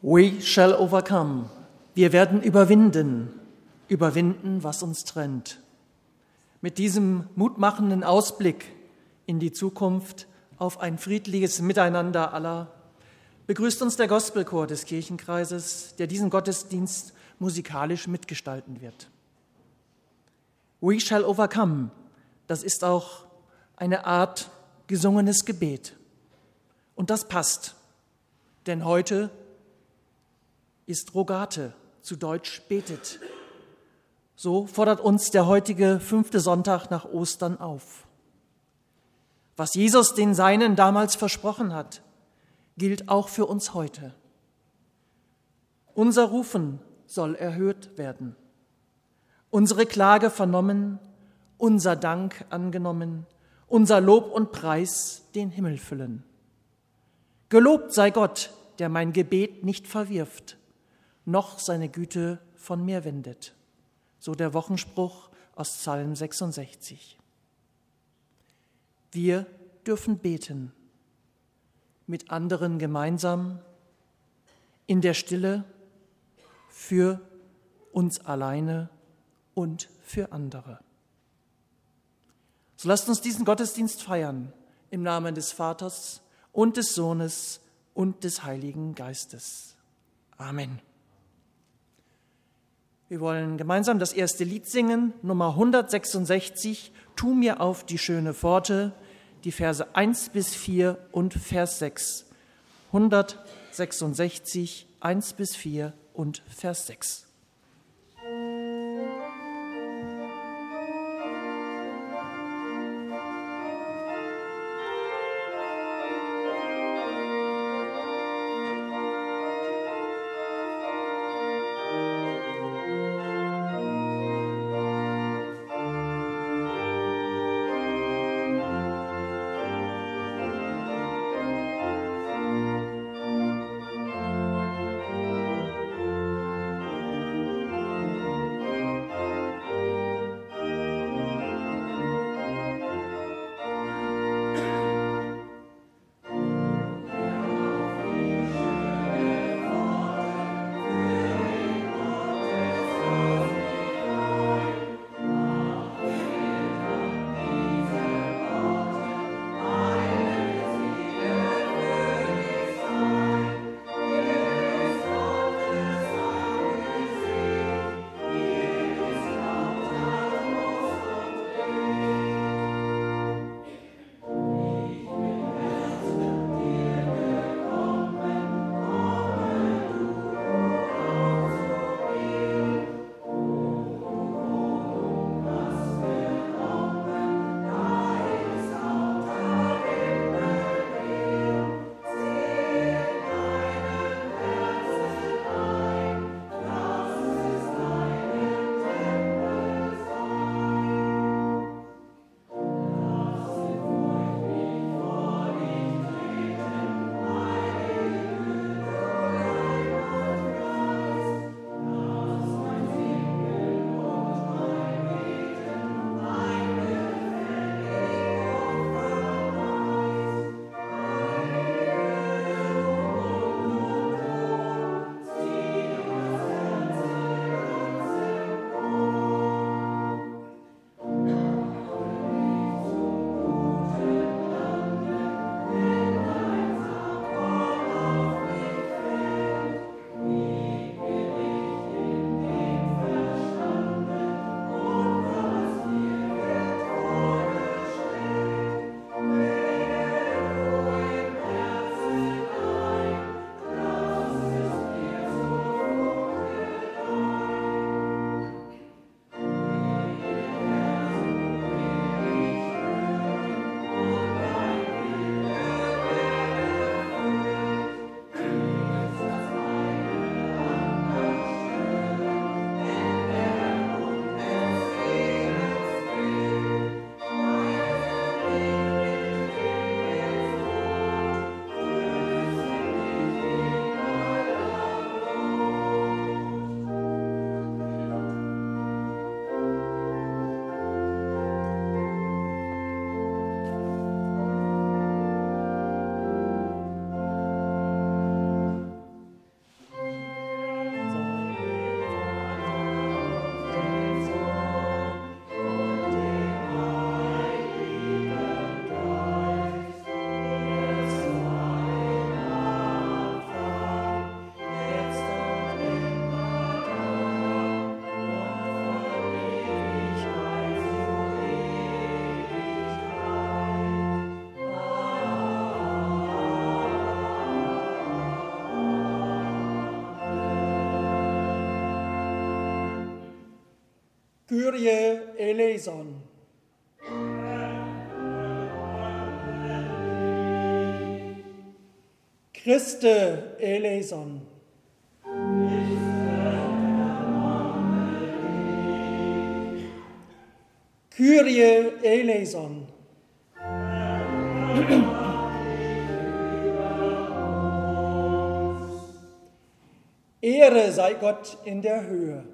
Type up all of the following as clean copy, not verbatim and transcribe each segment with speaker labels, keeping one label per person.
Speaker 1: We shall overcome. Wir werden überwinden, was uns trennt. Mit diesem mutmachenden Ausblick in die Zukunft auf ein friedliches Miteinander aller begrüßt uns der Gospelchor des Kirchenkreises, der diesen Gottesdienst musikalisch mitgestalten wird. We shall overcome, das ist auch eine Art gesungenes Gebet. Und das passt, denn heute ist Rogate, zu Deutsch betet. So fordert uns der heutige 5. Sonntag nach Ostern auf. Was Jesus den Seinen damals versprochen hat, gilt auch für uns heute. Unser Rufen soll erhört werden, unsere Klage vernommen, unser Dank angenommen, unser Lob und Preis den Himmel füllen. Gelobt sei Gott, der mein Gebet nicht verwirft, noch seine Güte von mir wendet. So der Wochenspruch aus Psalm 66. Wir dürfen beten, mit anderen gemeinsam, in der Stille, für uns alleine und für andere. So lasst uns diesen Gottesdienst feiern, im Namen des Vaters und des Sohnes und des Heiligen Geistes. Amen. Wir wollen gemeinsam das erste Lied singen, Nummer 166, Tu mir auf die schöne Pforte, die Verse 1 bis 4 und Vers 6. 166, 1 bis 4 und Vers 6. Kyrie eleison. Christe eleison. Kyrie eleison. Ehre sei Gott in der Höhe.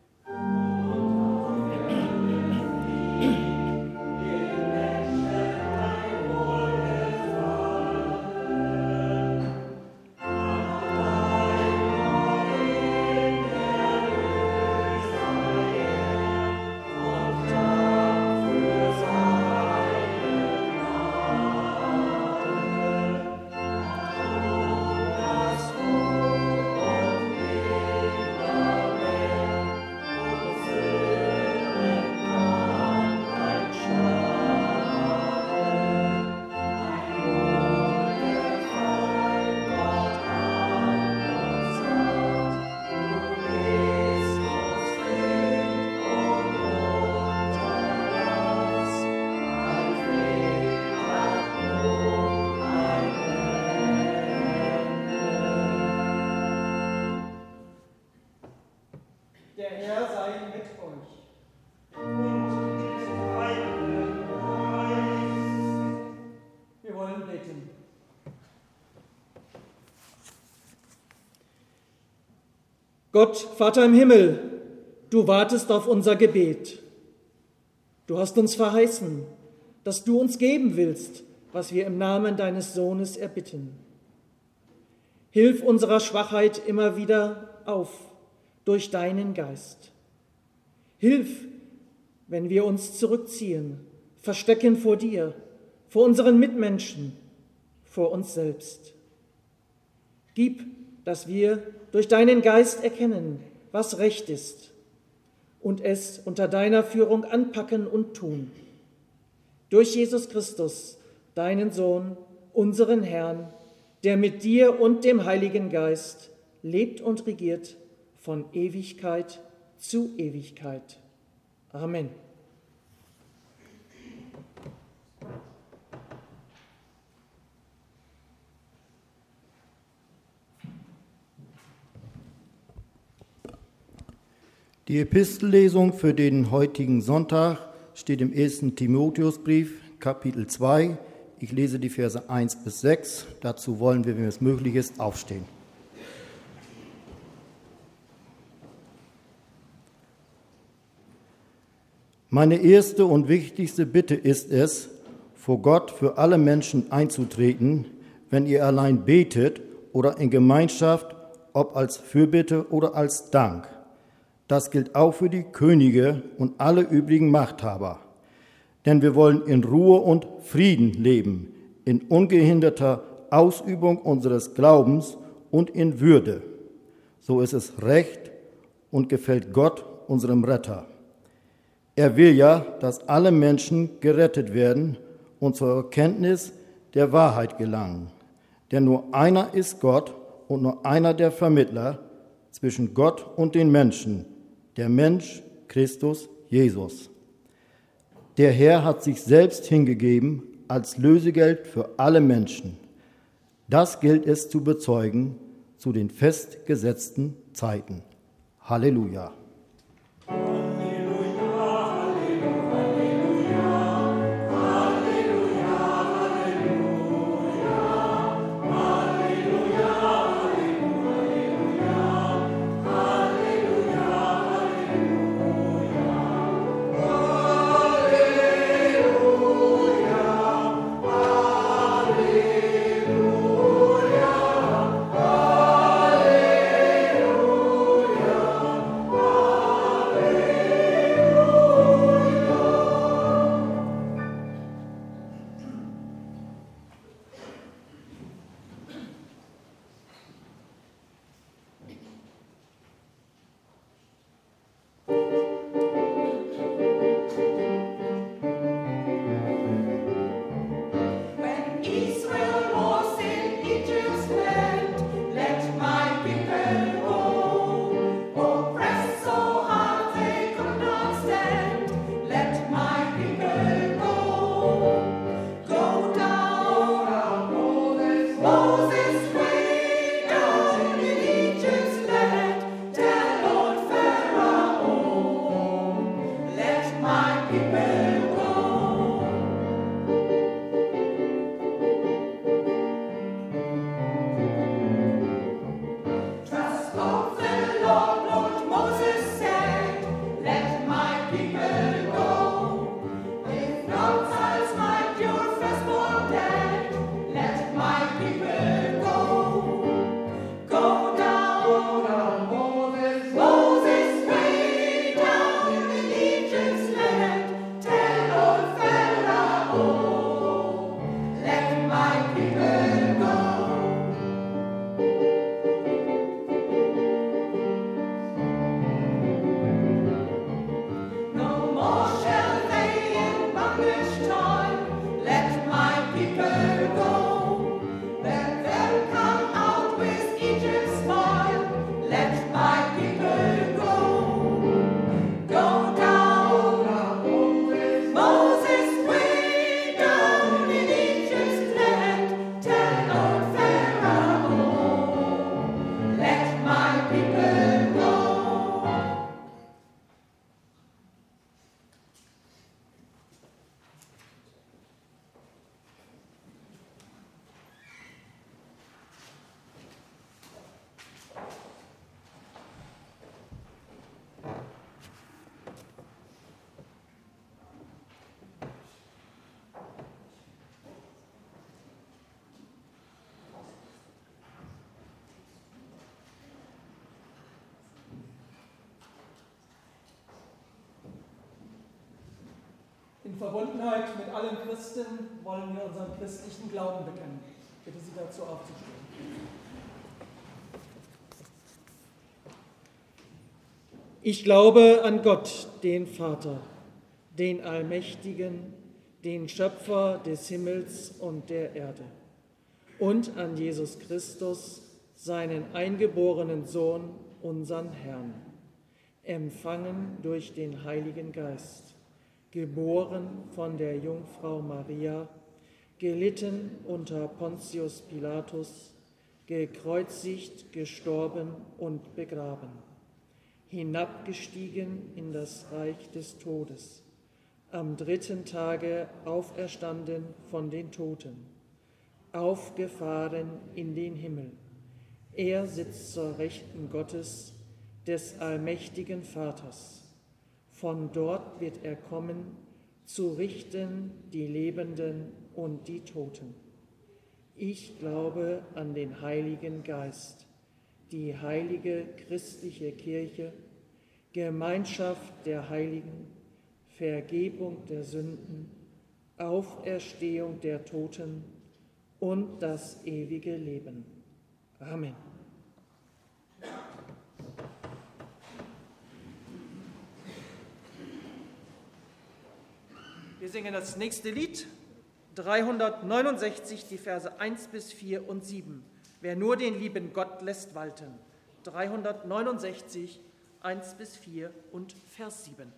Speaker 1: Der Herr sei mit euch. Wir wollen beten. Gott, Vater im Himmel, du wartest auf unser Gebet. Du hast uns verheißen, dass du uns geben willst, was wir im Namen deines Sohnes erbitten. Hilf unserer Schwachheit immer wieder auf durch deinen Geist. Hilf, wenn wir uns zurückziehen, verstecken vor dir, vor unseren Mitmenschen, vor uns selbst. Gib, dass wir durch deinen Geist erkennen, was recht ist und es unter deiner Führung anpacken und tun. Durch Jesus Christus, deinen Sohn, unseren Herrn, der mit dir und dem Heiligen Geist lebt und regiert von Ewigkeit zu Ewigkeit. Amen.
Speaker 2: Die Epistellesung für den heutigen Sonntag steht im 1. Timotheusbrief, Kapitel 2. Ich lese die Verse 1 bis 6. Dazu wollen wir, wenn es möglich ist, aufstehen. Meine erste und wichtigste Bitte ist es, vor Gott für alle Menschen einzutreten, wenn ihr allein betet oder in Gemeinschaft, ob als Fürbitte oder als Dank. Das gilt auch für die Könige und alle übrigen Machthaber. Denn wir wollen in Ruhe und Frieden leben, in ungehinderter Ausübung unseres Glaubens und in Würde. So ist es recht und gefällt Gott, unserem Retter. Er will ja, dass alle Menschen gerettet werden und zur Erkenntnis der Wahrheit gelangen. Denn nur einer ist Gott und nur einer der Vermittler zwischen Gott und den Menschen, der Mensch Christus Jesus. Der Herr hat sich selbst hingegeben als Lösegeld für alle Menschen. Das gilt es zu bezeugen zu den festgesetzten Zeiten. Halleluja.
Speaker 1: In Verbundenheit mit allen Christen wollen wir unseren christlichen Glauben bekennen. Ich bitte Sie dazu aufzustehen. Ich glaube an Gott, den Vater, den Allmächtigen, den Schöpfer des Himmels und der Erde, und an Jesus Christus, seinen eingeborenen Sohn, unseren Herrn, empfangen durch den Heiligen Geist, geboren von der Jungfrau Maria, gelitten unter Pontius Pilatus, gekreuzigt, gestorben und begraben, hinabgestiegen in das Reich des Todes, am dritten Tage auferstanden von den Toten, aufgefahren in den Himmel. Er sitzt zur Rechten Gottes, des allmächtigen Vaters. Von dort wird er kommen, zu richten die Lebenden und die Toten. Ich glaube an den Heiligen Geist, die heilige christliche Kirche, Gemeinschaft der Heiligen, Vergebung der Sünden, Auferstehung der Toten und das ewige Leben. Amen. Wir singen das nächste Lied, 369, die Verse 1 bis 4 und 7. Wer nur den lieben Gott lässt walten. 369, 1 bis 4 und Vers 7.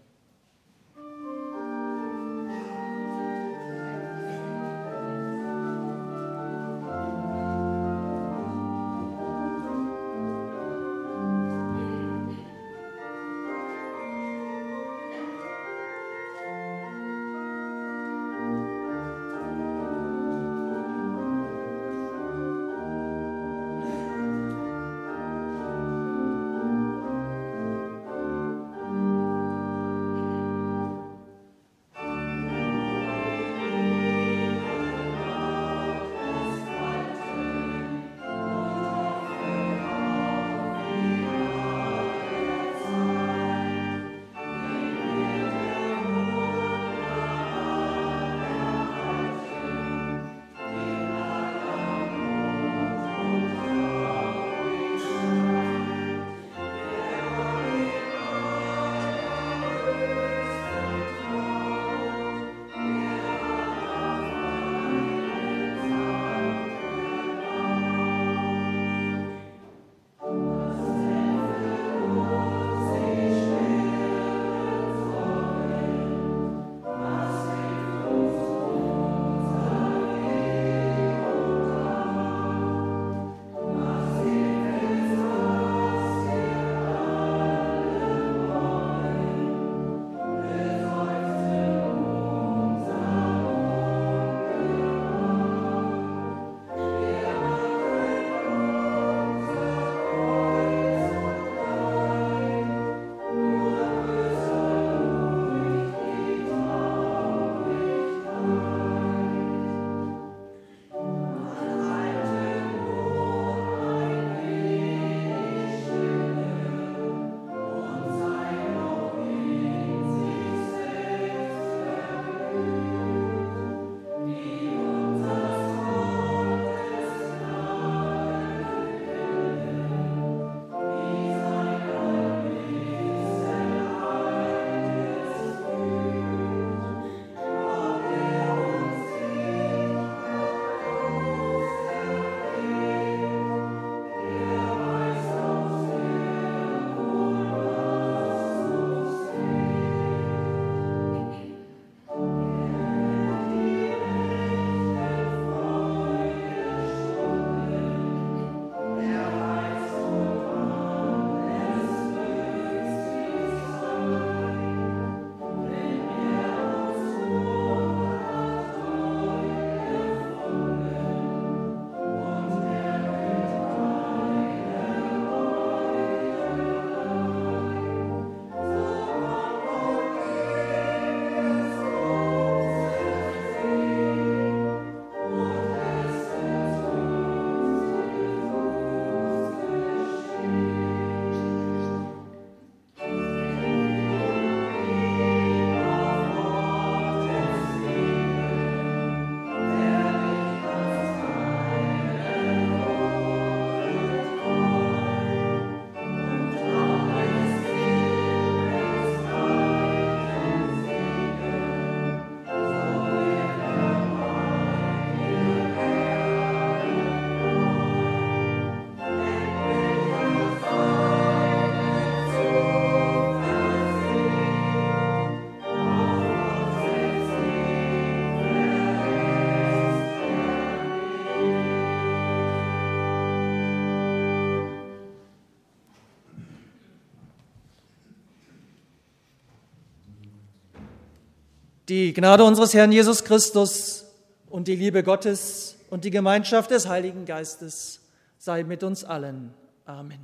Speaker 1: Die Gnade unseres Herrn Jesus Christus und die Liebe Gottes und die Gemeinschaft des Heiligen Geistes sei mit uns allen. Amen.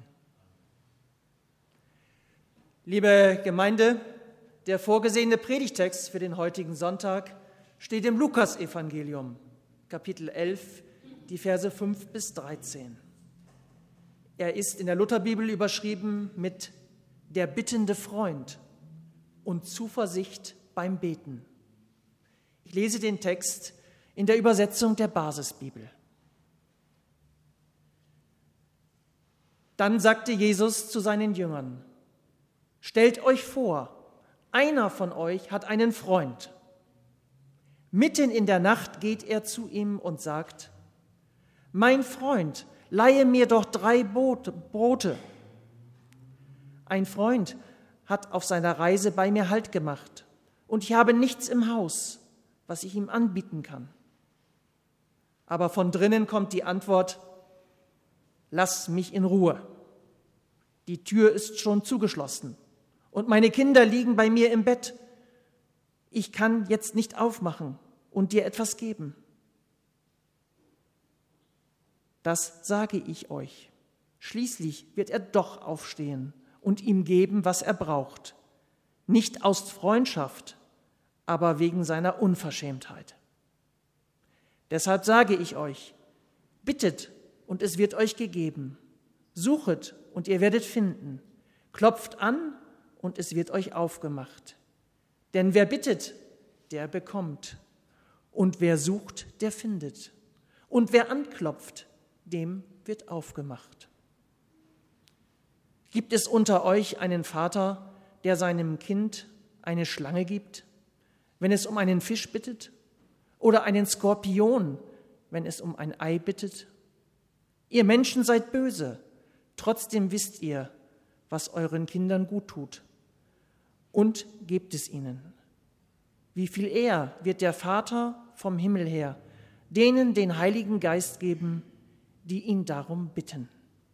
Speaker 1: Liebe Gemeinde, der vorgesehene Predigtext für den heutigen Sonntag steht im Lukasevangelium, Kapitel 11, die Verse 5 bis 13. Er ist in der Lutherbibel überschrieben mit der bittende Freund und Zuversicht beim Beten. Ich lese den Text in der Übersetzung der Basisbibel. Dann sagte Jesus zu seinen Jüngern: Stellt euch vor, einer von euch hat einen Freund. Mitten in der Nacht geht er zu ihm und sagt: Mein Freund, leihe mir doch 3 Brote. Ein Freund hat auf seiner Reise bei mir Halt gemacht und ich habe nichts im Haus, was ich ihm anbieten kann. Aber von drinnen kommt die Antwort: Lass mich in Ruhe. Die Tür ist schon zugeschlossen und meine Kinder liegen bei mir im Bett. Ich kann jetzt nicht aufmachen und dir etwas geben. Das sage ich euch. Schließlich wird er doch aufstehen und ihm geben, was er braucht. Nicht aus Freundschaft, aber wegen seiner Unverschämtheit. Deshalb sage ich euch: Bittet und es wird euch gegeben. Suchet und ihr werdet finden. Klopft an und es wird euch aufgemacht. Denn wer bittet, der bekommt. Und wer sucht, der findet. Und wer anklopft, dem wird aufgemacht. Gibt es unter euch einen Vater, der seinem Kind eine Schlange gibt, wenn es um einen Fisch bittet? Oder einen Skorpion, wenn es um ein Ei bittet? Ihr Menschen seid böse, trotzdem wisst ihr, was euren Kindern gut tut, und gebt es ihnen. Wie viel eher wird der Vater vom Himmel her denen den Heiligen Geist geben, die ihn darum bitten.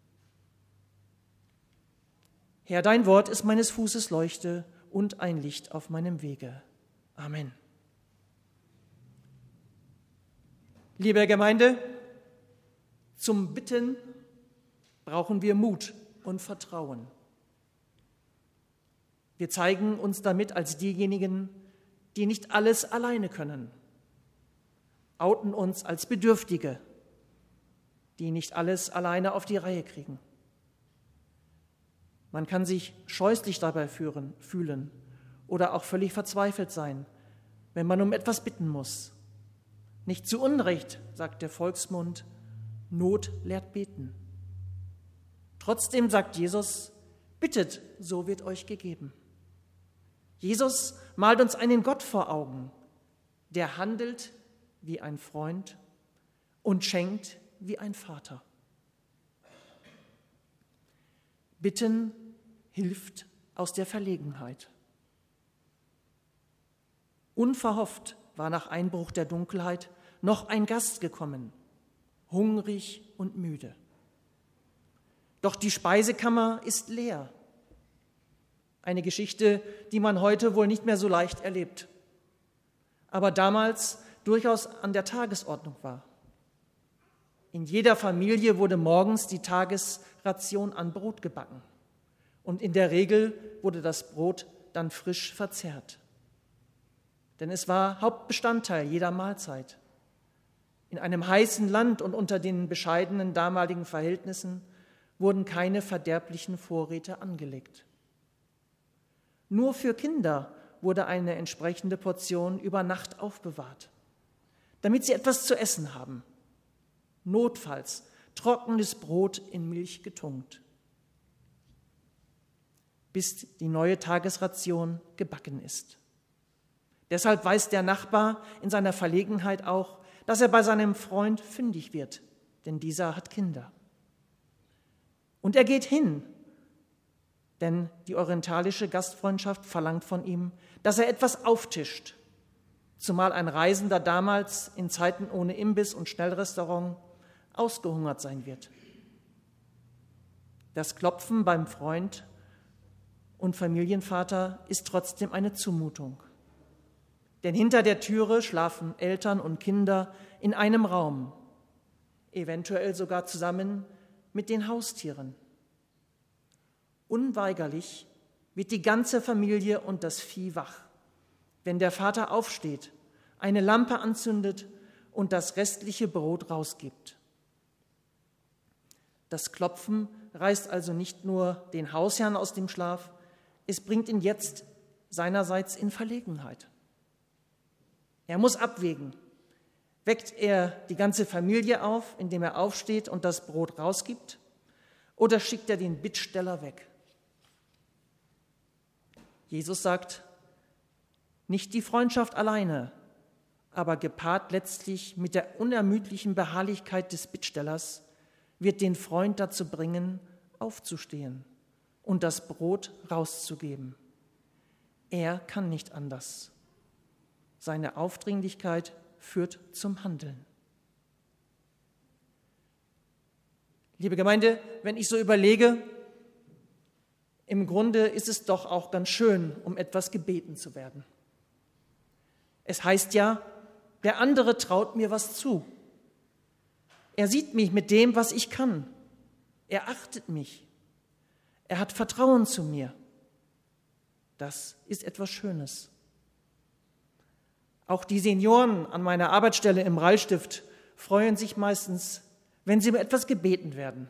Speaker 1: Herr, dein Wort ist meines Fußes Leuchte und ein Licht auf meinem Wege. Amen. Liebe Gemeinde, zum Bitten brauchen wir Mut und Vertrauen. Wir zeigen uns damit als diejenigen, die nicht alles alleine können, outen uns als Bedürftige, die nicht alles alleine auf die Reihe kriegen. Man kann sich scheußlich dabei fühlen oder auch völlig verzweifelt sein, wenn man um etwas bitten muss. Nicht zu Unrecht, sagt der Volksmund, Not lehrt beten. Trotzdem sagt Jesus: Bittet, so wird euch gegeben. Jesus malt uns einen Gott vor Augen, der handelt wie ein Freund und schenkt wie ein Vater. Bitten hilft aus der Verlegenheit. Unverhofft war nach Einbruch der Dunkelheit noch ein Gast gekommen, hungrig und müde. Doch die Speisekammer ist leer. Eine Geschichte, die man heute wohl nicht mehr so leicht erlebt, aber damals durchaus an der Tagesordnung war. In jeder Familie wurde morgens die Tagesration an Brot gebacken und in der Regel wurde das Brot dann frisch verzehrt. Denn es war Hauptbestandteil jeder Mahlzeit. In einem heißen Land und unter den bescheidenen damaligen Verhältnissen wurden keine verderblichen Vorräte angelegt. Nur für Kinder wurde eine entsprechende Portion über Nacht aufbewahrt, damit sie etwas zu essen haben. Notfalls trockenes Brot in Milch getunkt, bis die neue Tagesration gebacken ist. Deshalb weiß der Nachbar in seiner Verlegenheit auch, dass er bei seinem Freund fündig wird, denn dieser hat Kinder. Und er geht hin, denn die orientalische Gastfreundschaft verlangt von ihm, dass er etwas auftischt, zumal ein Reisender damals in Zeiten ohne Imbiss und Schnellrestaurant ausgehungert sein wird. Das Klopfen beim Freund und Familienvater ist trotzdem eine Zumutung. Denn hinter der Türe schlafen Eltern und Kinder in einem Raum, eventuell sogar zusammen mit den Haustieren. Unweigerlich wird die ganze Familie und das Vieh wach, wenn der Vater aufsteht, eine Lampe anzündet und das restliche Brot rausgibt. Das Klopfen reißt also nicht nur den Hausherrn aus dem Schlaf, es bringt ihn jetzt seinerseits in Verlegenheit. Er muss abwägen, weckt er die ganze Familie auf, indem er aufsteht und das Brot rausgibt, oder schickt er den Bittsteller weg? Jesus sagt, nicht die Freundschaft alleine, aber gepaart letztlich mit der unermüdlichen Beharrlichkeit des Bittstellers, wird den Freund dazu bringen, aufzustehen und das Brot rauszugeben. Er kann nicht anders. Seine Aufdringlichkeit führt zum Handeln. Liebe Gemeinde, wenn ich so überlege, im Grunde ist es doch auch ganz schön, um etwas gebeten zu werden. Es heißt ja, der andere traut mir was zu. Er sieht mich mit dem, was ich kann. Er achtet mich. Er hat Vertrauen zu mir. Das ist etwas Schönes. Auch die Senioren an meiner Arbeitsstelle im Rallstift freuen sich meistens, wenn sie um etwas gebeten werden.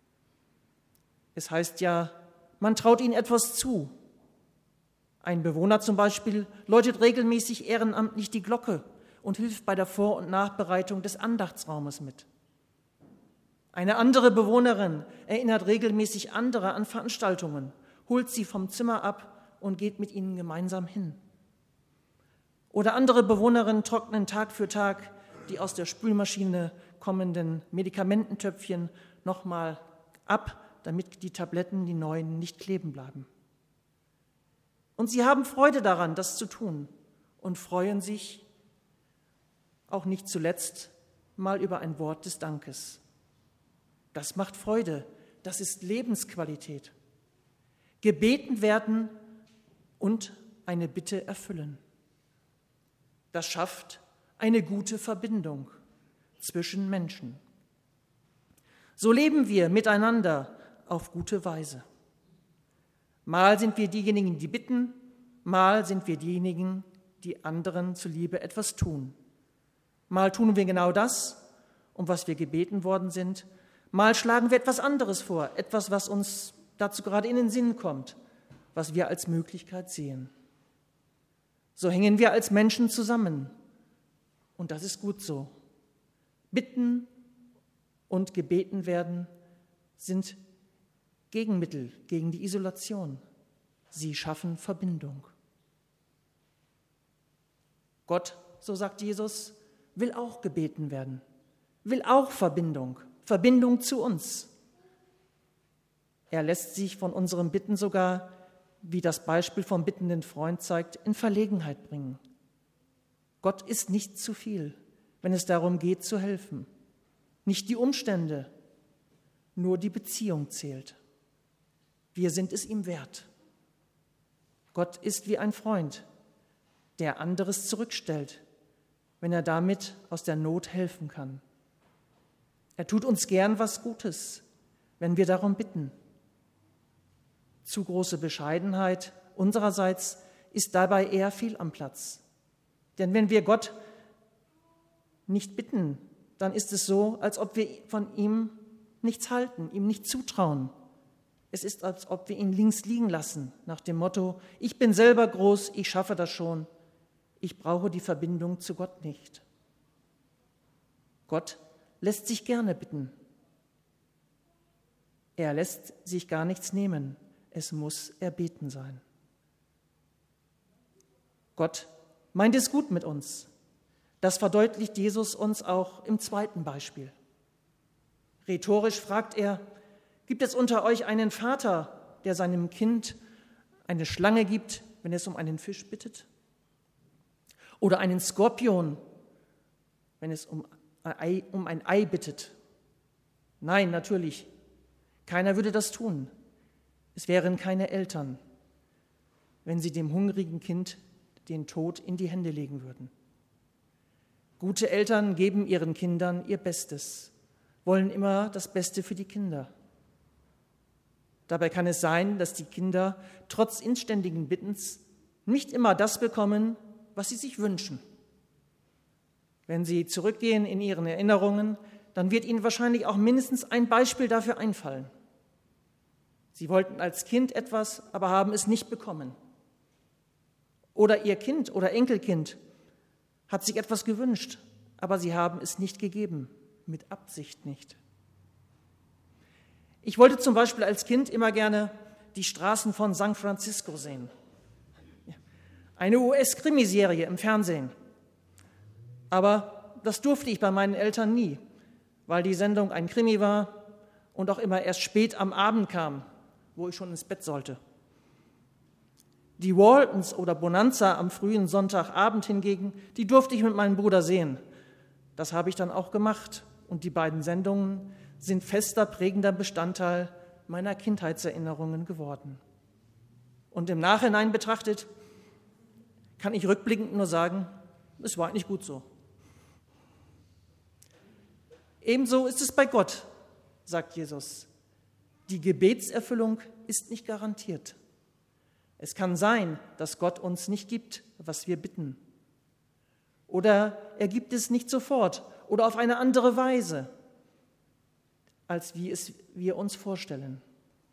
Speaker 1: Es heißt ja, man traut ihnen etwas zu. Ein Bewohner zum Beispiel läutet regelmäßig ehrenamtlich die Glocke und hilft bei der Vor- und Nachbereitung des Andachtsraumes mit. Eine andere Bewohnerin erinnert regelmäßig andere an Veranstaltungen, holt sie vom Zimmer ab und geht mit ihnen gemeinsam hin. Oder andere Bewohnerinnen trocknen Tag für Tag die aus der Spülmaschine kommenden Medikamententöpfchen nochmal ab, damit die Tabletten, die neuen, nicht kleben bleiben. Und sie haben Freude daran, das zu tun und freuen sich auch nicht zuletzt mal über ein Wort des Dankes. Das macht Freude, das ist Lebensqualität. Gebeten werden und eine Bitte erfüllen. Das schafft eine gute Verbindung zwischen Menschen. So leben wir miteinander auf gute Weise. Mal sind wir diejenigen, die bitten, mal sind wir diejenigen, die anderen zuliebe etwas tun. Mal tun wir genau das, um was wir gebeten worden sind, mal schlagen wir etwas anderes vor, etwas, was uns dazu gerade in den Sinn kommt, was wir als Möglichkeit sehen. So hängen wir als Menschen zusammen und das ist gut so. Bitten und gebeten werden sind Gegenmittel gegen die Isolation. Sie schaffen Verbindung. Gott, so sagt Jesus, will auch gebeten werden, will auch Verbindung zu uns. Er lässt sich von unserem Bitten sogar, wie das Beispiel vom bittenden Freund zeigt, in Verlegenheit bringen. Gott ist nicht zu viel, wenn es darum geht, zu helfen. Nicht die Umstände, nur die Beziehung zählt. Wir sind es ihm wert. Gott ist wie ein Freund, der anderes zurückstellt, wenn er damit aus der Not helfen kann. Er tut uns gern was Gutes, wenn wir darum bitten. Zu große Bescheidenheit unsererseits ist dabei eher fehl am Platz. Denn wenn wir Gott nicht bitten, dann ist es so, als ob wir von ihm nichts halten, ihm nicht zutrauen. Es ist, als ob wir ihn links liegen lassen, nach dem Motto, ich bin selber groß, ich schaffe das schon, ich brauche die Verbindung zu Gott nicht. Gott lässt sich gerne bitten. Er lässt sich gar nichts nehmen, es muss erbeten sein. Gott meint es gut mit uns. Das verdeutlicht Jesus uns auch im zweiten Beispiel. Rhetorisch fragt er, gibt es unter euch einen Vater, der seinem Kind eine Schlange gibt, wenn es um einen Fisch bittet? Oder einen Skorpion, wenn es um ein Ei bittet? Nein, natürlich. Keiner würde das tun. Es wären keine Eltern, wenn sie dem hungrigen Kind den Tod in die Hände legen würden. Gute Eltern geben ihren Kindern ihr Bestes, wollen immer das Beste für die Kinder. Dabei kann es sein, dass die Kinder trotz inständigen Bittens nicht immer das bekommen, was sie sich wünschen. Wenn sie zurückgehen in ihren Erinnerungen, dann wird ihnen wahrscheinlich auch mindestens ein Beispiel dafür einfallen. Sie wollten als Kind etwas, aber haben es nicht bekommen. Oder ihr Kind oder Enkelkind hat sich etwas gewünscht, aber sie haben es nicht gegeben, mit Absicht nicht. Ich wollte zum Beispiel als Kind immer gerne die Straßen von San Francisco sehen. Eine US-Krimiserie im Fernsehen. Aber das durfte ich bei meinen Eltern nie, weil die Sendung ein Krimi war und auch immer erst spät am Abend kam, wo ich schon ins Bett sollte. Die Waltons oder Bonanza am frühen Sonntagabend hingegen, die durfte ich mit meinem Bruder sehen. Das habe ich dann auch gemacht und die beiden Sendungen sind fester, prägender Bestandteil meiner Kindheitserinnerungen geworden. Und im Nachhinein betrachtet kann ich rückblickend nur sagen, es war eigentlich gut so. Ebenso ist es bei Gott, sagt Jesus. Die Gebetserfüllung ist nicht garantiert. Es kann sein, dass Gott uns nicht gibt, was wir bitten. Oder er gibt es nicht sofort oder auf eine andere Weise, als wie es wir uns vorstellen.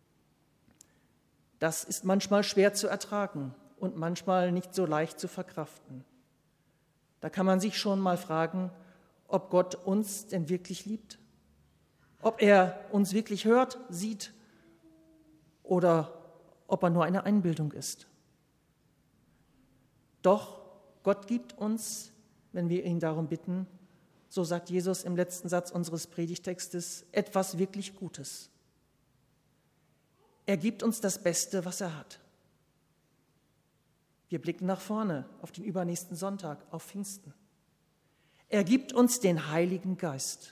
Speaker 1: Das ist manchmal schwer zu ertragen und manchmal nicht so leicht zu verkraften. Da kann man sich schon mal fragen, ob Gott uns denn wirklich liebt, ob er uns wirklich hört, sieht oder ob er nur eine Einbildung ist. Doch Gott gibt uns, wenn wir ihn darum bitten, so sagt Jesus im letzten Satz unseres Predigtextes, etwas wirklich Gutes. Er gibt uns das Beste, was er hat. Wir blicken nach vorne auf den übernächsten Sonntag, auf Pfingsten. Er gibt uns den Heiligen Geist.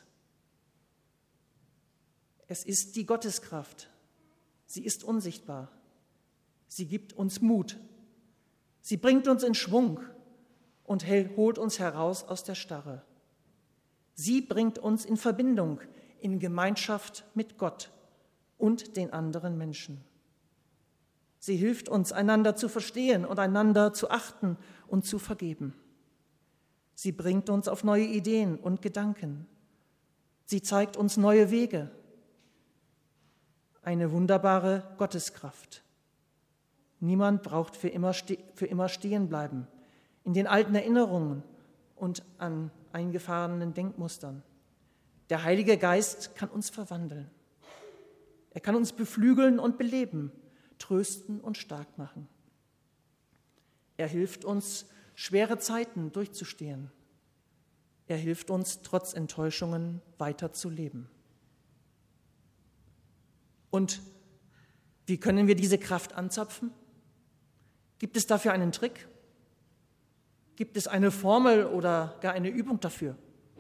Speaker 1: Es ist die Gotteskraft. Sie ist unsichtbar. Sie gibt uns Mut. Sie bringt uns in Schwung und holt uns heraus aus der Starre. Sie bringt uns in Verbindung, in Gemeinschaft mit Gott und den anderen Menschen. Sie hilft uns, einander zu verstehen und einander zu achten und zu vergeben. Sie bringt uns auf neue Ideen und Gedanken. Sie zeigt uns neue Wege. Eine wunderbare Gotteskraft. Niemand braucht für immer stehen bleiben in den alten Erinnerungen und an eingefahrenen Denkmustern. Der Heilige Geist kann uns verwandeln. Er kann uns beflügeln und beleben, trösten und stark machen. Er hilft uns, schwere Zeiten durchzustehen. Er hilft uns, trotz Enttäuschungen weiter zu leben. Und wie können wir diese Kraft anzapfen? Gibt es dafür einen Trick? Gibt es eine Formel oder gar eine Übung dafür?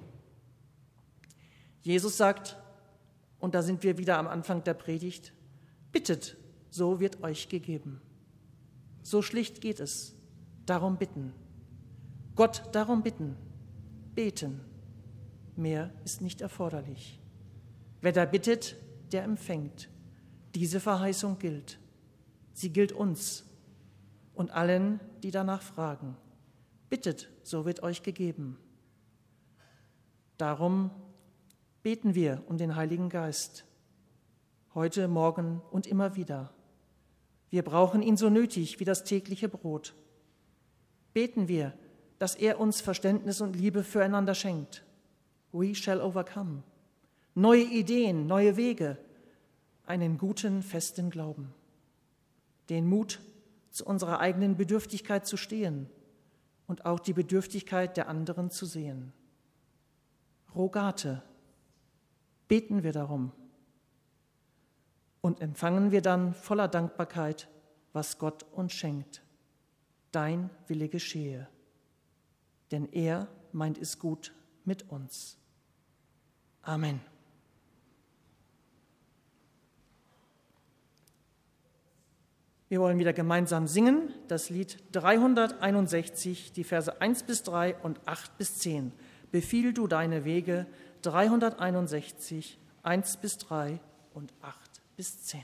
Speaker 1: Jesus sagt, und da sind wir wieder am Anfang der Predigt, bittet, so wird euch gegeben. So schlicht geht es. Darum bitten. Gott darum bitten. Beten. Mehr ist nicht erforderlich. Wer da bittet, der empfängt. Diese Verheißung gilt. Sie gilt uns und allen, die danach fragen. Bittet, so wird euch gegeben. Darum beten wir um den Heiligen Geist. Heute, morgen und immer wieder. Wir brauchen ihn so nötig wie das tägliche Brot. Beten wir, dass er uns Verständnis und Liebe füreinander schenkt. We shall overcome. Neue Ideen, neue Wege, einen guten, festen Glauben. Den Mut, zu unserer eigenen Bedürftigkeit zu stehen und auch die Bedürftigkeit der anderen zu sehen. Rogate, beten wir darum und empfangen wir dann voller Dankbarkeit, was Gott uns schenkt. Dein Wille geschehe, denn er meint es gut mit uns. Amen. Wir Wir wollen wieder gemeinsam singen, das Lied 361, die Verse 1 bis 3 und 8 bis 10. Befiehl du deine Wege, 361, 1 bis 3 und 8 bis 10.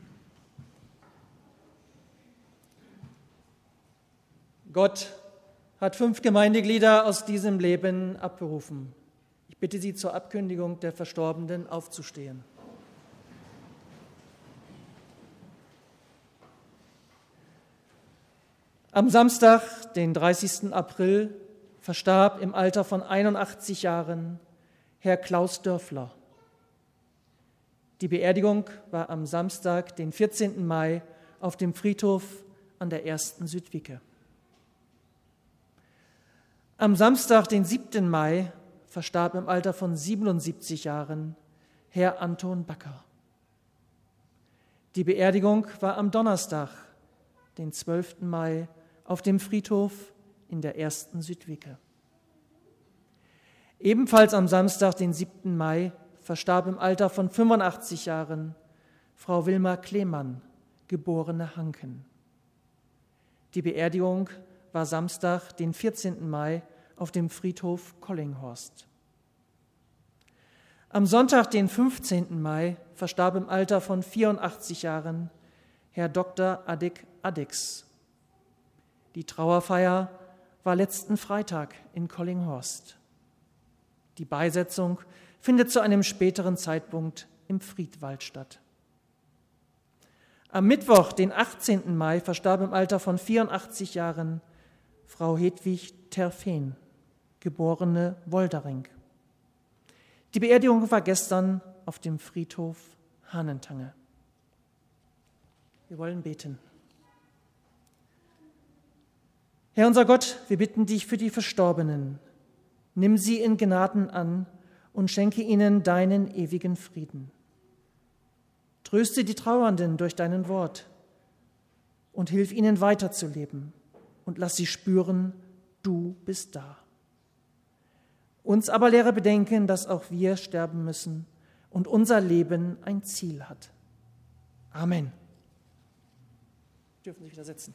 Speaker 1: Gott, hat 5 Gemeindeglieder aus diesem Leben abberufen. Ich bitte Sie zur Abkündigung der Verstorbenen aufzustehen. Am Samstag, den 30. April, verstarb im Alter von 81 Jahren Herr Klaus Dörfler. Die Beerdigung war am Samstag, den 14. Mai, auf dem Friedhof an der 1. Südwicke. Am Samstag, den 7. Mai, verstarb im Alter von 77 Jahren Herr Anton Backer. Die Beerdigung war am Donnerstag, den 12. Mai, auf dem Friedhof in der 1. Südwicke. Ebenfalls am Samstag, den 7. Mai, verstarb im Alter von 85 Jahren Frau Wilma Klemann, geborene Hanken. Die Beerdigung war Samstag, den 14. Mai, auf dem Friedhof Collinghorst. Am Sonntag, den 15. Mai, verstarb im Alter von 84 Jahren Herr Dr. Adik Addix. Die Trauerfeier war letzten Freitag in Collinghorst. Die Beisetzung findet zu einem späteren Zeitpunkt im Friedwald statt. Am Mittwoch, den 18. Mai, verstarb im Alter von 84 Jahren Frau Hedwig Terfen, geborene Woldering. Die Beerdigung war gestern auf dem Friedhof Hahnentange. Wir wollen beten. Herr unser Gott, wir bitten dich für die Verstorbenen. Nimm sie in Gnaden an und schenke ihnen deinen ewigen Frieden. Tröste die Trauernden durch dein Wort und hilf ihnen weiterzuleben und lass sie spüren, du bist da. Uns aber lehre bedenken, dass auch wir sterben müssen und unser Leben ein Ziel hat. Amen. Sie dürfen sich wieder setzen.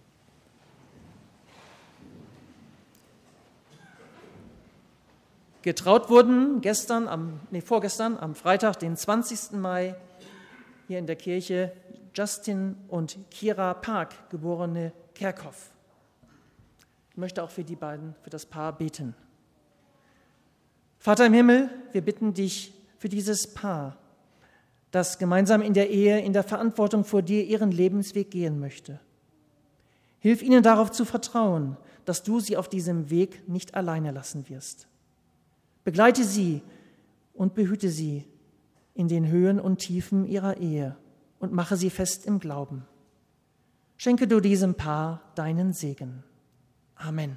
Speaker 1: Getraut wurden vorgestern, am Freitag, den 20. Mai, hier in der Kirche Justin und Kira Park, geborene Kerkhoff. Ich möchte auch für die beiden, für das Paar beten. Vater im Himmel, wir bitten dich für dieses Paar, das gemeinsam in der Ehe, in der Verantwortung vor dir ihren Lebensweg gehen möchte. Hilf ihnen darauf zu vertrauen, dass du sie auf diesem Weg nicht alleine lassen wirst. Begleite sie und behüte sie in den Höhen und Tiefen ihrer Ehe und mache sie fest im Glauben. Schenke du diesem Paar deinen Segen. Amen.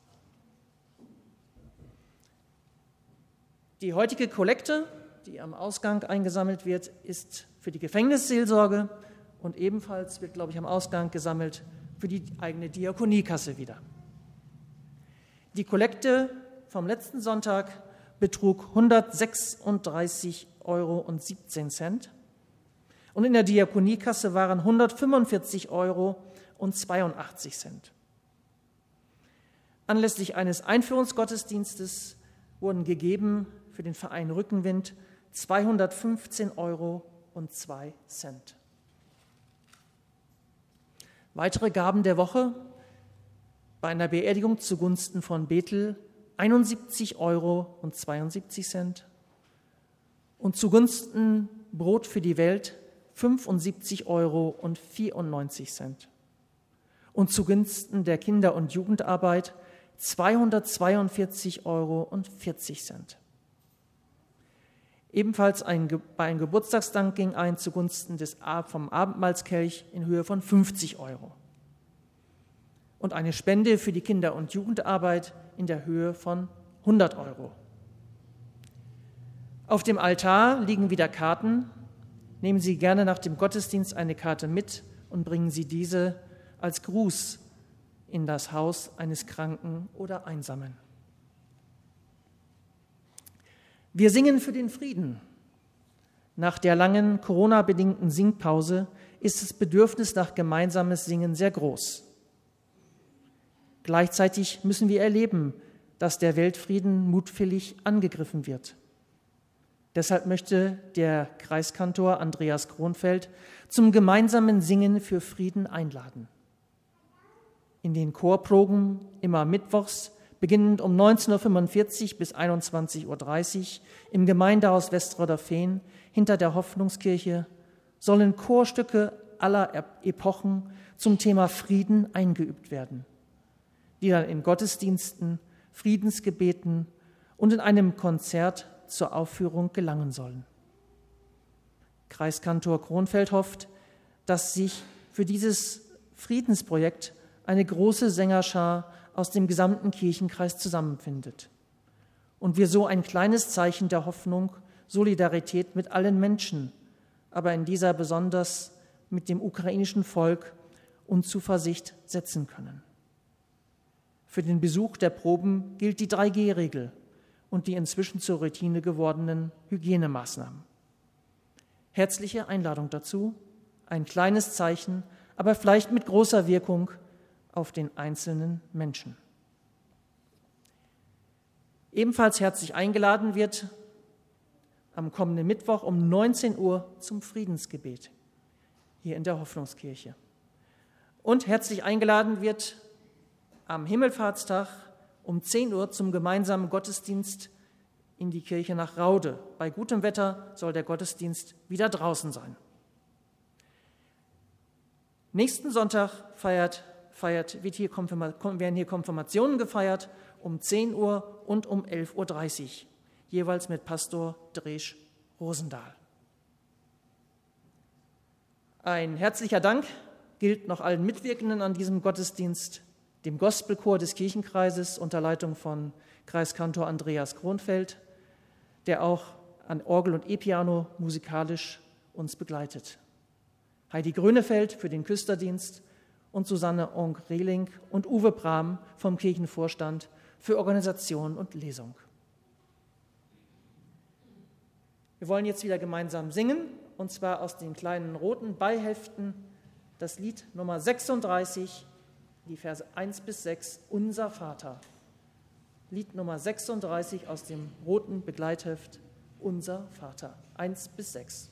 Speaker 1: Die heutige Kollekte, die am Ausgang eingesammelt wird, ist für die Gefängnisseelsorge und ebenfalls wird, glaube ich, am Ausgang gesammelt für die eigene Diakoniekasse wieder. Die Kollekte vom letzten Sonntag betrug 136,17 € und in der Diakoniekasse waren 145,82 €. Anlässlich eines Einführungsgottesdienstes wurden gegeben für den Verein Rückenwind 215,02 €. Weitere Gaben der Woche: bei einer Beerdigung zugunsten von Bethel 71,72 € und zugunsten Brot für die Welt 75,94 € und zugunsten der Kinder- und Jugendarbeit 242,40 €. Ebenfalls bei einem Geburtstagsdank ging ein zugunsten vom Abendmahlskelch in Höhe von 50 € und eine Spende für die Kinder- und Jugendarbeit in der Höhe von 100 €. Auf dem Altar liegen wieder Karten. Nehmen Sie gerne nach dem Gottesdienst eine Karte mit und bringen Sie diese als Gruß in das Haus eines Kranken oder Einsamen. Wir singen für den Frieden. Nach der langen Corona-bedingten Singpause ist das Bedürfnis nach gemeinsames Singen sehr groß. Gleichzeitig müssen wir erleben, dass der Weltfrieden mutwillig angegriffen wird. Deshalb möchte der Kreiskantor Andreas Kronfeld zum gemeinsamen Singen für Frieden einladen. in den Chorproben immer mittwochs, beginnend um 19.45 Uhr bis 21.30 Uhr im Gemeindehaus Weströder-Fehn hinter der Hoffnungskirche sollen Chorstücke aller Epochen zum Thema Frieden eingeübt werden, die dann in Gottesdiensten, Friedensgebeten und in einem Konzert zur Aufführung gelangen sollen. Kreiskantor Kronfeld hofft, dass sich für dieses Friedensprojekt eine große Sängerschar aus dem gesamten Kirchenkreis zusammenfindet und wir so ein kleines Zeichen der Hoffnung, Solidarität mit allen Menschen, aber in dieser besonders mit dem ukrainischen Volk und Zuversicht setzen können. Für den Besuch der Proben gilt die 3G-Regel und die inzwischen zur Routine gewordenen Hygienemaßnahmen. Herzliche Einladung dazu, ein kleines Zeichen, aber vielleicht mit großer Wirkung auf den einzelnen Menschen. Ebenfalls herzlich eingeladen wird am kommenden Mittwoch um 19 Uhr zum Friedensgebet hier in der Hoffnungskirche. Und herzlich eingeladen wird am Himmelfahrtstag um 10 Uhr zum gemeinsamen Gottesdienst in die Kirche nach Raude. Bei gutem Wetter soll der Gottesdienst wieder draußen sein. Nächsten Sonntag werden hier Konfirmationen gefeiert um 10 Uhr und um 11.30 Uhr, jeweils mit Pastor Dresch Rosendahl. Ein herzlicher Dank gilt noch allen Mitwirkenden an diesem Gottesdienst, dem Gospelchor des Kirchenkreises unter Leitung von Kreiskantor Andreas Kronfeld, der auch an Orgel und E-Piano musikalisch uns begleitet. Heidi Grönefeld für den Küsterdienst und Susanne Onk-Rehling und Uwe Brahm vom Kirchenvorstand für Organisation und Lesung. Wir wollen jetzt wieder gemeinsam singen, und zwar aus den kleinen roten Beiheften das Lied Nummer 36, die Verse 1 bis 6, Unser Vater. Lied Nummer 36 aus dem roten Begleitheft, Unser Vater, 1 bis 6.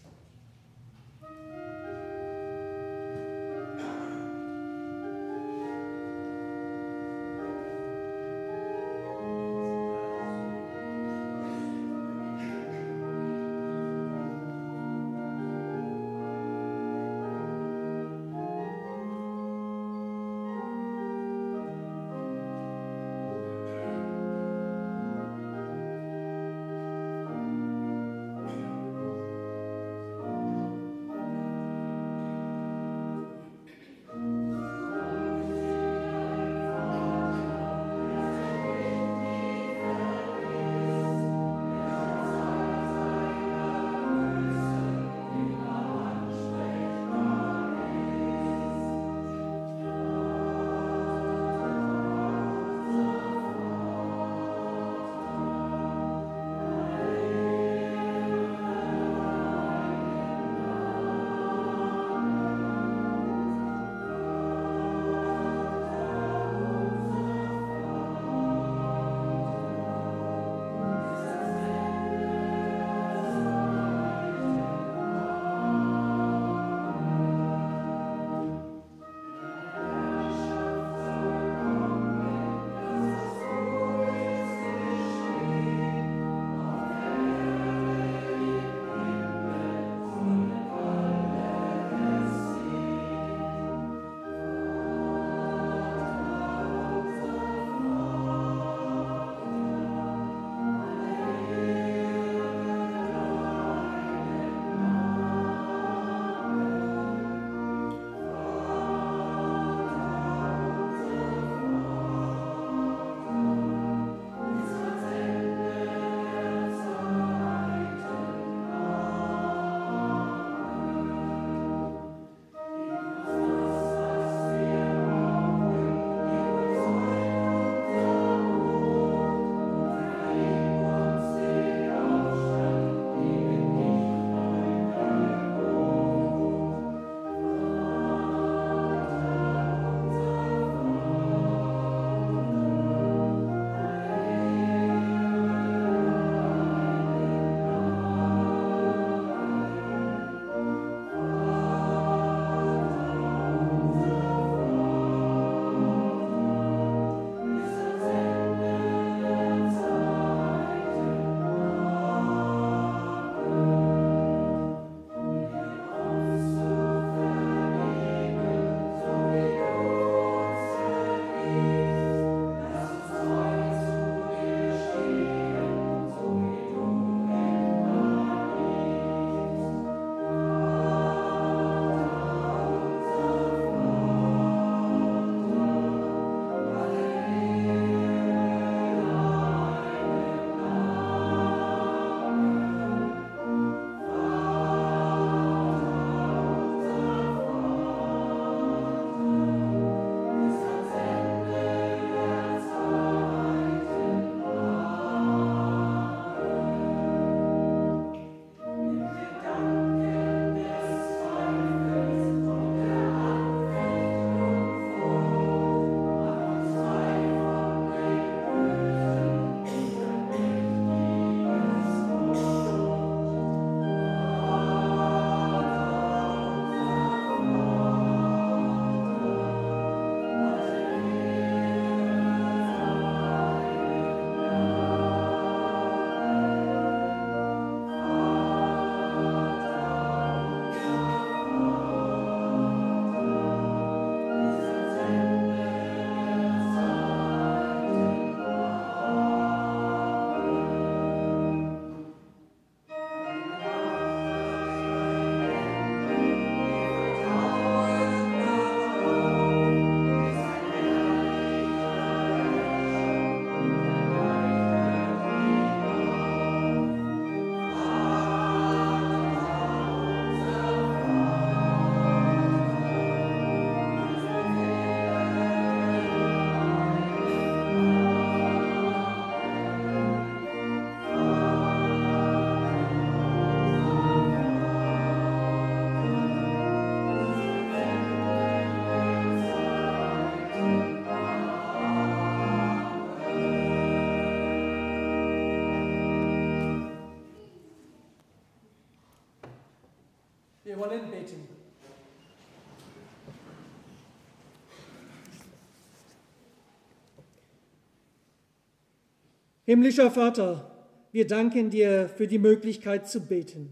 Speaker 1: Wir wollen beten. Himmlischer Vater, wir danken dir für die Möglichkeit zu beten.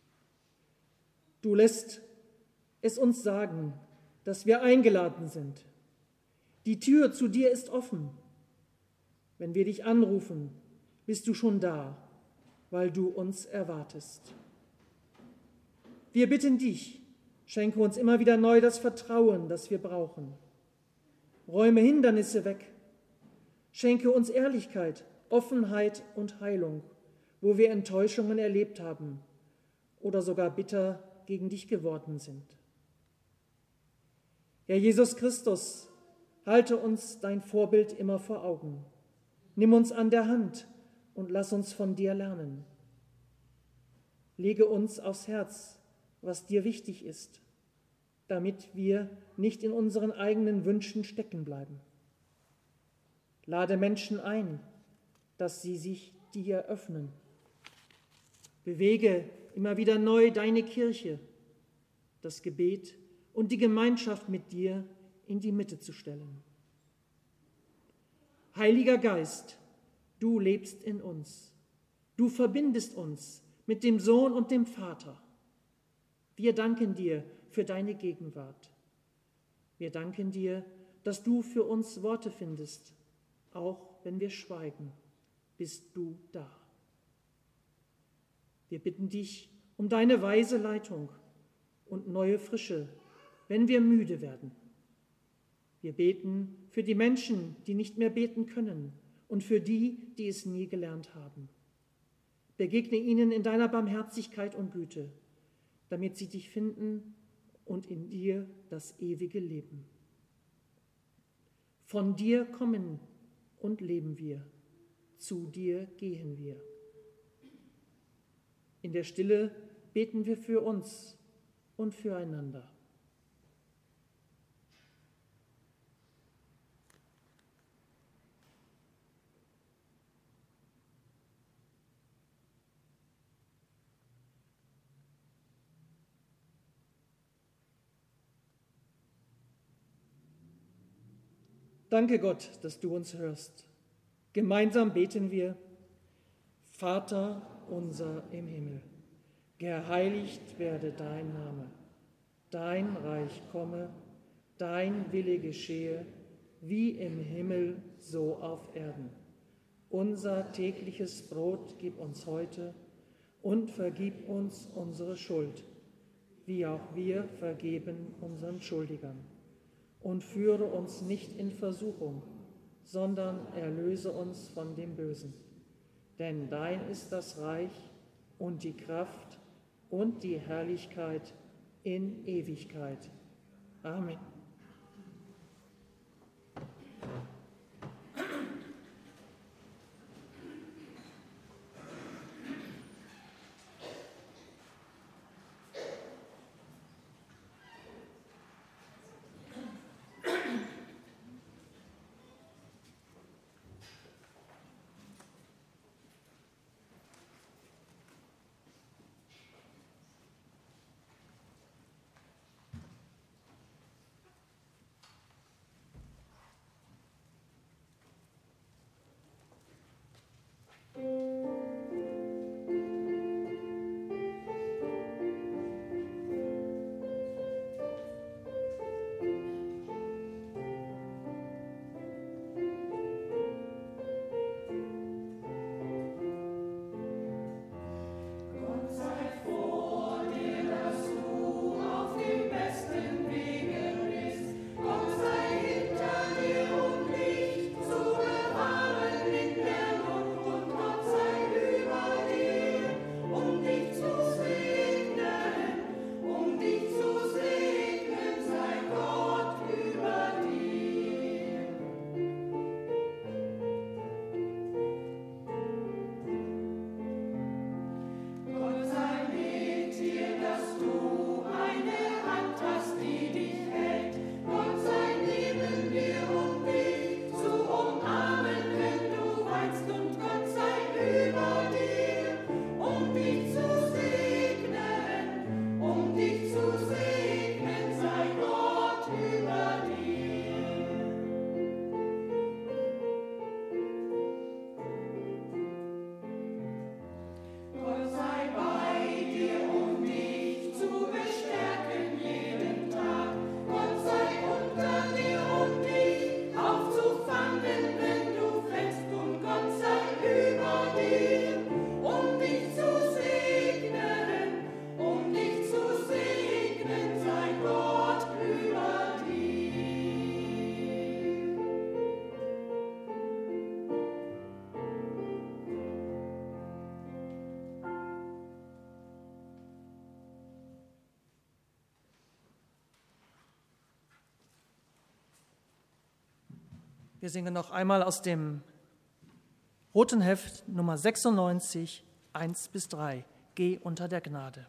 Speaker 1: Du lässt es uns sagen, dass wir eingeladen sind. Die Tür zu dir ist offen. Wenn wir dich anrufen, bist du schon da, weil du uns erwartest. Wir bitten dich, schenke uns immer wieder neu das Vertrauen, das wir brauchen. Räume Hindernisse weg. Schenke uns Ehrlichkeit, Offenheit und Heilung, wo wir Enttäuschungen erlebt haben oder sogar bitter gegen dich geworden sind. Herr Jesus Christus, halte uns dein Vorbild immer vor Augen. Nimm uns an der Hand und lass uns von dir lernen. Lege uns aufs Herz, was dir wichtig ist, damit wir nicht in unseren eigenen Wünschen stecken bleiben. Lade Menschen ein, dass sie sich dir öffnen. Bewege immer wieder neu deine Kirche, das Gebet und die Gemeinschaft mit dir in die Mitte zu stellen. Heiliger Geist, du lebst in uns. Du verbindest uns mit dem Sohn und dem Vater. Wir danken dir für deine Gegenwart. Wir danken dir, dass du für uns Worte findest, auch wenn wir schweigen. Bist du da. Wir bitten dich um deine weise Leitung und neue Frische, wenn wir müde werden. Wir beten für die Menschen, die nicht mehr beten können und für die, die es nie gelernt haben. Begegne ihnen in deiner Barmherzigkeit und Güte, damit sie dich finden und in dir das ewige Leben. Von dir kommen und leben wir. Zu dir gehen wir. In der Stille beten wir für uns und füreinander. Danke Gott, dass du uns hörst. Gemeinsam beten wir: Vater unser im Himmel, geheiligt werde dein Name, dein Reich komme, dein Wille geschehe, wie im Himmel, so auf Erden. Unser tägliches Brot gib uns heute und vergib uns unsere Schuld, wie auch wir vergeben unseren Schuldigern. Und führe uns nicht in Versuchung, sondern erlöse uns von dem Bösen. Denn dein ist das Reich und die Kraft und die Herrlichkeit in Ewigkeit. Amen. Wir singen noch einmal aus dem roten Heft Nummer 96, 1-3. Geh unter der Gnade.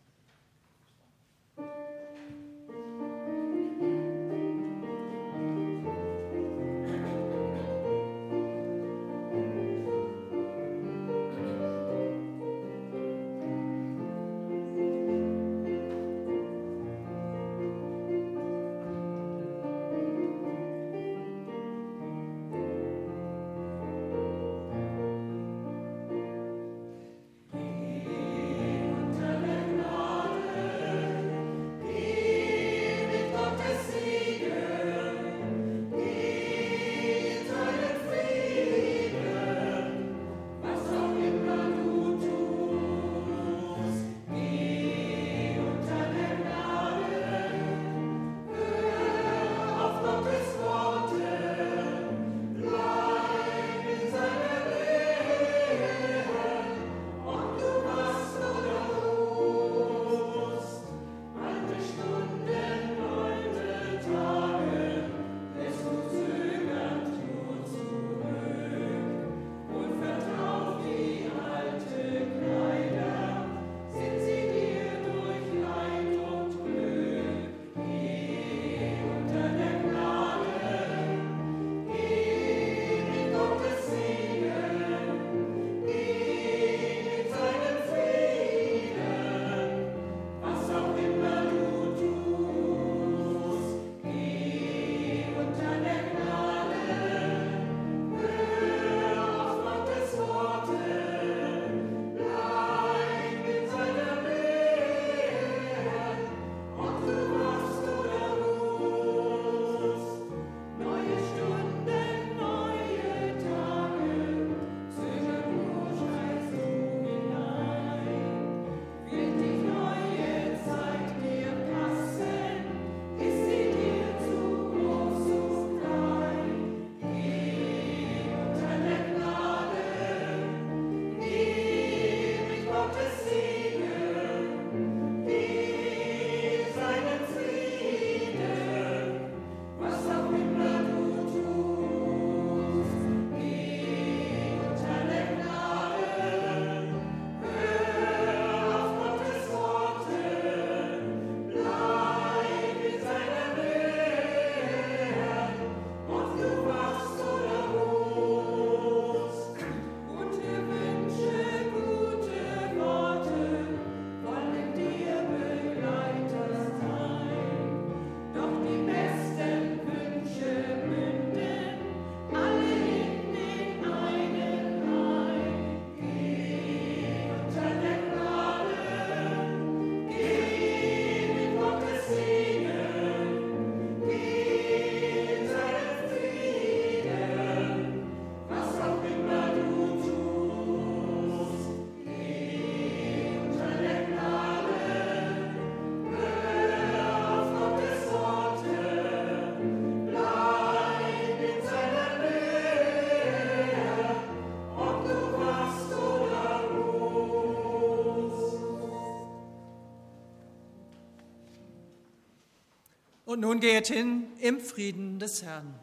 Speaker 1: Und nun geht hin im Frieden des Herrn.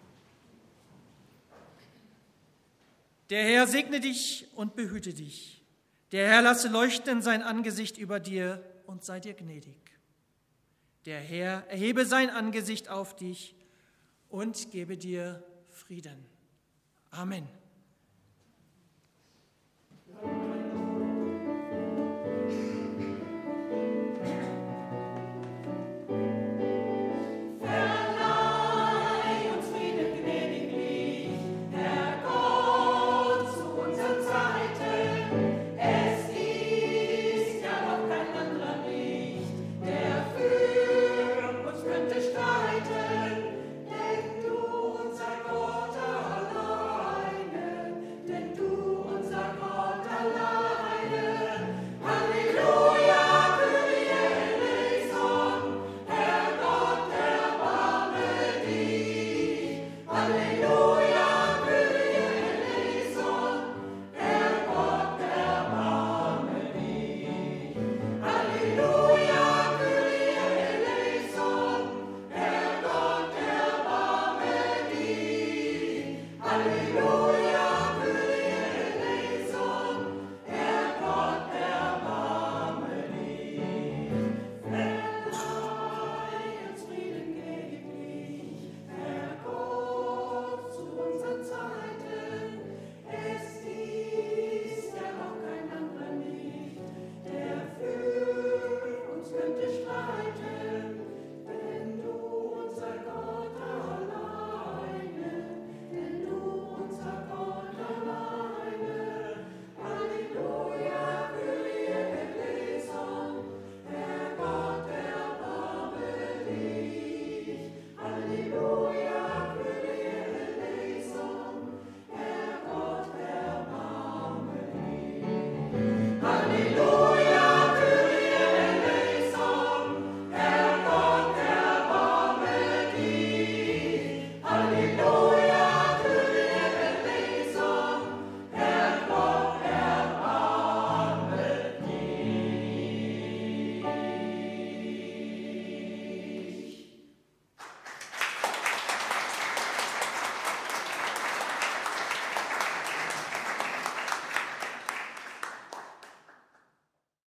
Speaker 1: Der Herr segne dich und behüte dich. Der Herr lasse leuchten sein Angesicht über dir und sei dir gnädig. Der Herr erhebe sein Angesicht auf dich und gebe dir Frieden. Amen.